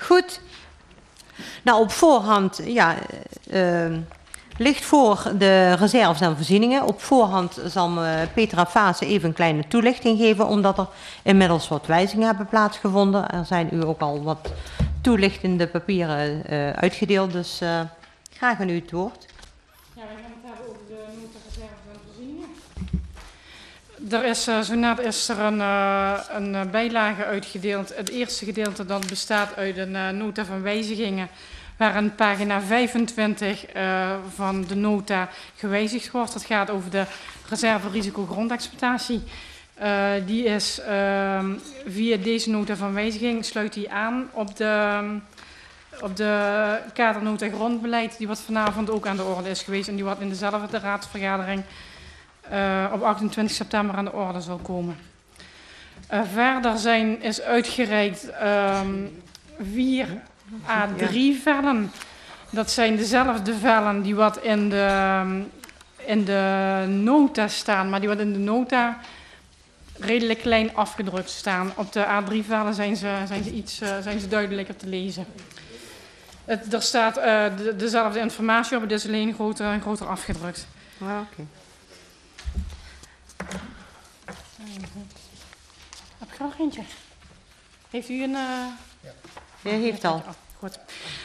Goed. Nou, op voorhand ligt voor de reserves en voorzieningen. Op voorhand zal Petra Fase even een kleine toelichting geven, omdat er inmiddels wat wijzigingen hebben plaatsgevonden. Er zijn u ook al wat toelichtende papieren uitgedeeld, dus graag aan u het woord. Ja, we gaan het hebben over de nota reserves en voorzieningen. Zo net is er een bijlage uitgedeeld. Het eerste gedeelte dat bestaat uit een nota van wijzigingen, waarin pagina 25 van de nota gewijzigd wordt. Het gaat over de reserve risico grondexploitatie. Die is via deze nota van wijziging sluit die aan op de kadernota grondbeleid, die wat vanavond ook aan de orde is geweest en die wat in dezelfde raadsvergadering op 28 september aan de orde zal komen. Verder is uitgereikt 4 A3-vellen. Dat zijn dezelfde vellen die wat in de nota staan, maar die wat in de nota redelijk klein afgedrukt staan. Op de A3-vellen zijn ze duidelijker te lezen. Er staat dezelfde informatie op, het is alleen groter afgedrukt. Ah, okay. Heb ik er nog eentje? Heeft u een... Ja, heeft al. Oh, goed.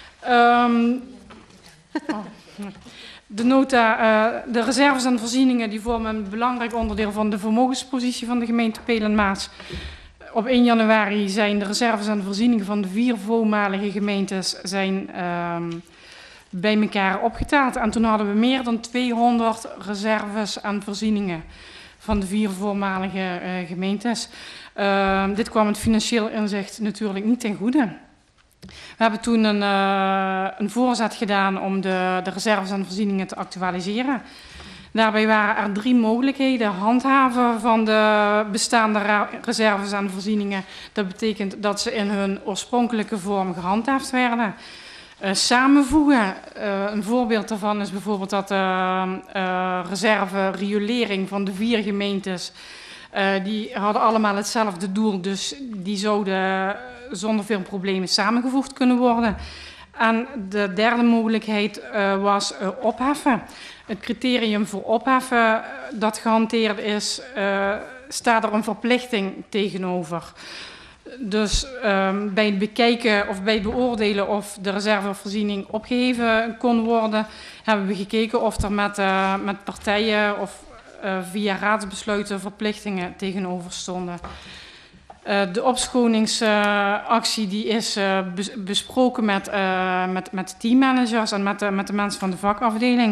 De nota, de reserves en voorzieningen die vormen een belangrijk onderdeel van de vermogenspositie van de gemeente Pelen-Maas. Op 1 januari zijn de reserves en voorzieningen van de 4 voormalige gemeentes bij elkaar opgeteld. En toen hadden we meer dan 200 reserves en voorzieningen van de 4 voormalige gemeentes. Dit kwam het financieel inzicht natuurlijk niet ten goede. We hebben toen een voorzet gedaan om de reserves en voorzieningen te actualiseren. Daarbij waren er 3 mogelijkheden. Handhaven van de bestaande reserves en voorzieningen. Dat betekent dat ze in hun oorspronkelijke vorm gehandhaafd werden. Samenvoegen. Een voorbeeld daarvan is bijvoorbeeld dat de reserve riolering van de 4 gemeentes, die hadden allemaal hetzelfde doel, dus die zouden zonder veel problemen samengevoegd kunnen worden. En de derde mogelijkheid was opheffen. Het criterium voor opheffen dat gehanteerd is, staat er een verplichting tegenover. Dus bij het bekijken of bij het beoordelen of de reservevoorziening opgeheven kon worden, hebben we gekeken of er met partijen of via raadsbesluiten verplichtingen tegenover stonden. De opschoningsactie die is besproken met teammanagers en met de mensen van de vakafdeling.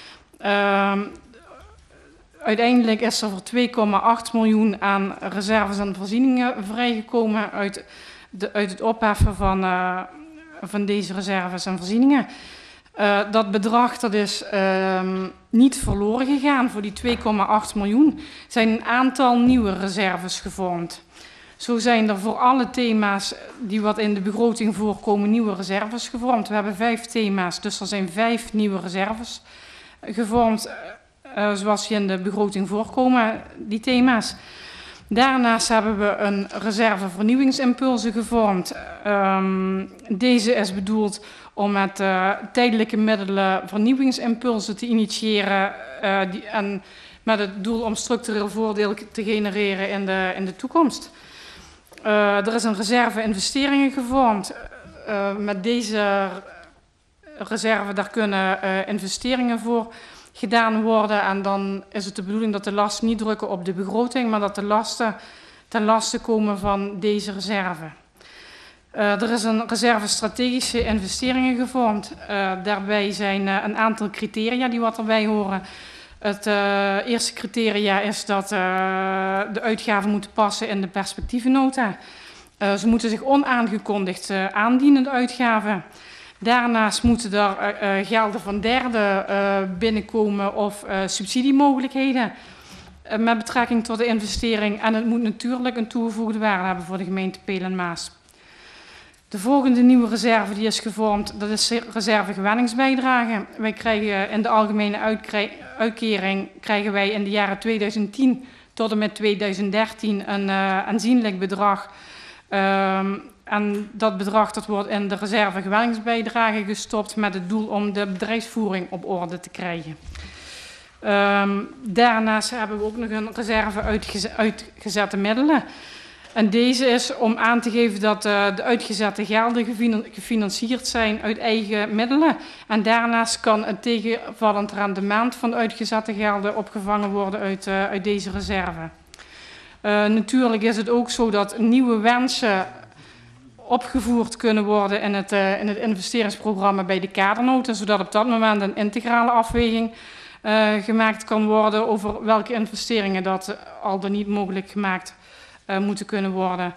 Uiteindelijk is er voor 2,8 miljoen aan reserves en voorzieningen vrijgekomen uit het opheffen van deze reserves en voorzieningen. Dat bedrag dat is niet verloren gegaan. Voor die 2,8 miljoen zijn een aantal nieuwe reserves gevormd. Zo zijn er voor alle thema's die wat in de begroting voorkomen nieuwe reserves gevormd. We hebben 5 thema's, dus er zijn 5 nieuwe reserves gevormd, zoals die in de begroting voorkomen, die thema's. Daarnaast hebben we een reserve vernieuwingsimpulsen gevormd. Deze is bedoeld om met tijdelijke middelen vernieuwingsimpulsen te initiëren en met het doel om structureel voordeel te genereren in de toekomst. Er is een reserve investeringen gevormd. Met deze reserve daar kunnen investeringen voor gedaan worden. En dan is het de bedoeling dat de lasten niet drukken op de begroting, maar dat de lasten ten laste komen van deze reserve. Er is een reserve strategische investeringen gevormd. Daarbij zijn een aantal criteria die wat erbij horen. Het eerste criteria is dat de uitgaven moeten passen in de perspectievennota. Ze moeten zich onaangekondigd aandienen, de uitgaven. Daarnaast moeten er gelden van derden binnenkomen of subsidiemogelijkheden met betrekking tot de investering. En het moet natuurlijk een toegevoegde waarde hebben voor de gemeente Pelen-Maas. De volgende nieuwe reserve die is gevormd, dat is reserve gewenningsbijdrage. Wij krijgen in de algemene uitkering krijgen wij in de jaren 2010 tot en met 2013 een aanzienlijk bedrag En dat bedrag dat wordt in de reserve gewellingsbijdrage gestopt met het doel om de bedrijfsvoering op orde te krijgen. Daarnaast hebben we ook nog een reserve uitgezette middelen. En deze is om aan te geven dat de uitgezette gelden gefinancierd zijn uit eigen middelen. En daarnaast kan een tegenvallend rendement van de uitgezette gelden opgevangen worden uit deze reserve. Natuurlijk is het ook zo dat nieuwe wensen opgevoerd kunnen worden in het investeringsprogramma bij de kadernoten, zodat op dat moment een integrale afweging gemaakt kan worden over welke investeringen dat al dan niet mogelijk gemaakt moeten kunnen worden.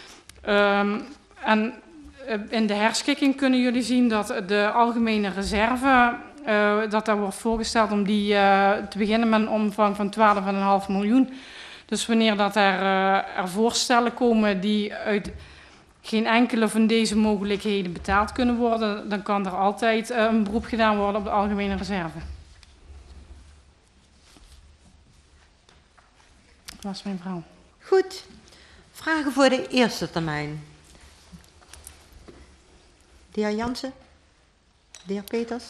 En in de herschikking kunnen jullie zien dat de algemene reserve, dat daar wordt voorgesteld om die te beginnen met een omvang van 12,5 miljoen. Dus wanneer dat er voorstellen komen die uit geen enkele van deze mogelijkheden betaald kunnen worden, dan kan er altijd een beroep gedaan worden op de algemene reserve. Dat was mijn verhaal. Goed. Vragen voor de eerste termijn. De heer Jansen. De heer Peters.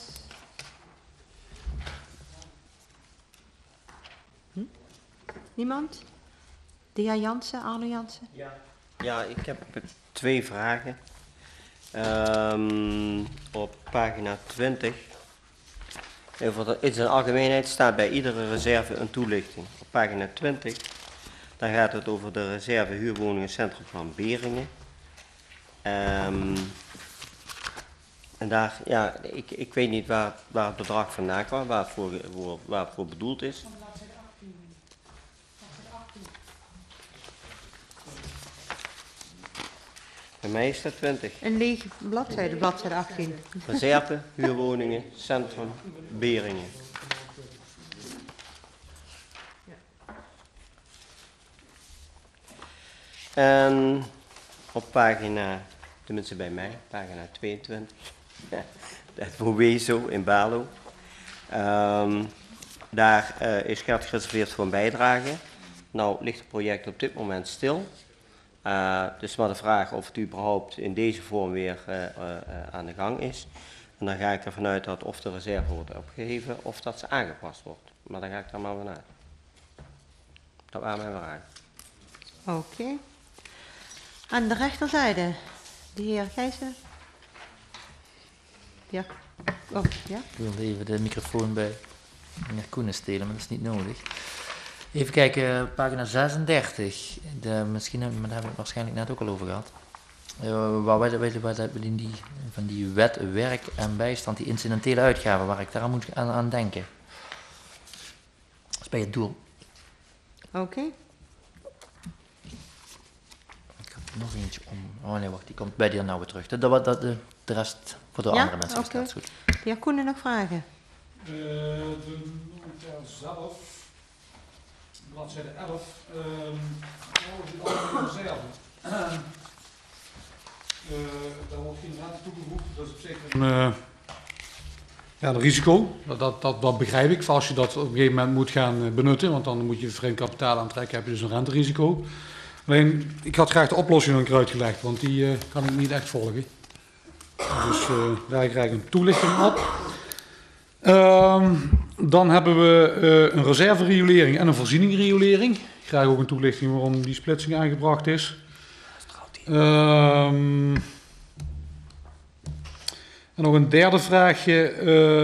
Niemand? De heer Jansen, Arno Jansen. Ja, ik heb 2 vragen. Op pagina 20. In zijn algemeenheid staat bij iedere reserve een toelichting. Op pagina 20, dan gaat het over de reserve huurwoningen Centrumplan Beringen. En daar, ja, ik weet niet waar het bedrag vandaan kwam, waar het voor bedoeld is. Bij mij is dat 20. Een lege bladzijde, bladzijde 18. Reserve, huurwoningen, Centrum, Beringen. En op pagina, tenminste bij mij, pagina 22, dat Mowezo in Balo. Daar is geld gereserveerd voor een bijdrage. Nou ligt het project op dit moment stil. Dus maar de vraag of het überhaupt in deze vorm weer aan de gang is. En dan ga ik ervan uit dat of de reserve wordt opgeheven of dat ze aangepast wordt. Maar dan ga ik daar maar vanuit. Dat waren mijn vragen. Oké. Aan de rechterzijde, de heer Gijssen. Ja. Oh, ja. Ik wilde even de microfoon bij meneer Koenen stelen, maar dat is niet nodig. Even kijken, pagina 36. Misschien maar daar hebben we het waarschijnlijk net ook al over gehad. Waar hebben we van die wet, werk en bijstand, die incidentele uitgaven, waar ik daar moet aan denken. Dat is bij het doel. Oké. Ik had er nog eentje om. Oh nee, wacht, die komt bij de heer Nouwen terug. De rest voor de andere mensen is dat goed. De heer Koenen nog vragen? De nota zelf, bladzijde 11, de algemene reserve. Daar wordt geen rente toegevoegd, dat is op zich een risico. Dat begrijp ik, als je dat op een gegeven moment moet gaan benutten, want dan moet je vreemd kapitaal aantrekken, heb je dus een renterisico. Alleen, ik had graag de oplossing nog een keer uitgelegd, want die kan ik niet echt volgen. Dus daar krijg ik een toelichting op. Dan hebben we een reserveriolering en een voorzieningenriolering. Ik krijg ook een toelichting waarom die splitsing aangebracht is. En nog een derde vraagje.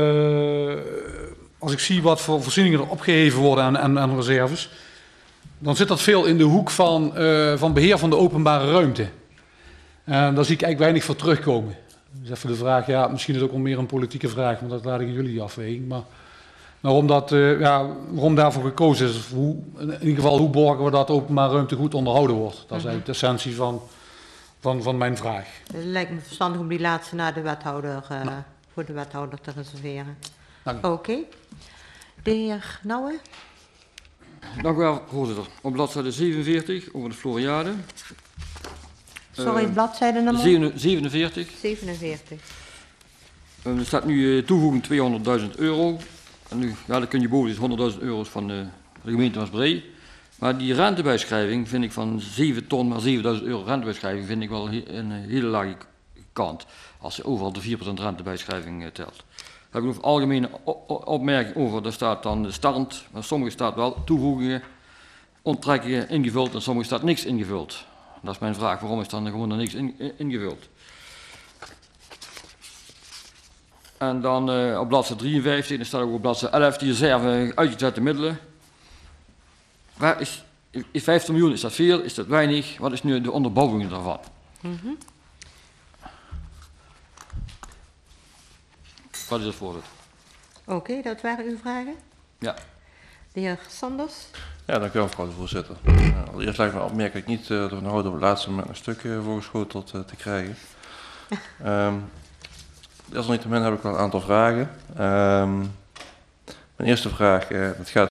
Als ik zie wat voor voorzieningen er opgeheven worden aan reserves, dan zit dat veel in de hoek van beheer van de openbare ruimte. En daar zie ik eigenlijk weinig voor terugkomen. Dus even de vraag, ja, misschien is het ook al meer een politieke vraag, maar dat laat ik jullie afwegen. Maar waarom daarvoor gekozen is, in ieder geval hoe borgen we dat de openbare ruimte goed onderhouden wordt. Dat is eigenlijk de essentie van mijn vraag. Het lijkt me verstandig om die laatste naar de wethouder, voor de wethouder te reserveren. Oké. De heer Nouwen. Dank u wel, voorzitter. Op bladzijde 47 over de Floriade. Sorry, bladzijde nummer? 47. 47. Er staat nu toevoeging €200.000. En nu, ja, dan kun je boven, dus €100.000 van de gemeente Maasbree. Maar die rentebijschrijving vind ik van 7 ton maar 7.000 euro rentebijschrijving vind ik wel een hele lage kant. Als je overal de 4% rentebijschrijving telt. Daar heb ik nog een algemene opmerking over. Daar staat dan de stand, maar sommige staat wel toevoegingen, onttrekkingen ingevuld en sommige staat niks ingevuld. Dat is mijn vraag, waarom is dan gewoon er niks ingevuld? En dan op bladzijde 53, dan staat ook op bladzijde 11, die reserve uitgezette middelen. Waar is 15 miljoen, is dat veel, is dat weinig? Wat is nu de onderbouwing daarvan? Wat is het, voorzitter? Oké, dat waren uw vragen. Ja. De heer Sanders. Ja, dank u wel, mevrouw de voorzitter. Allereerst lijkt me opmerkelijk niet door een houden op het laatste moment een stuk voorgeschoteld te krijgen. Desalniettemin heb ik wel een aantal vragen. Mijn eerste vraag, het gaat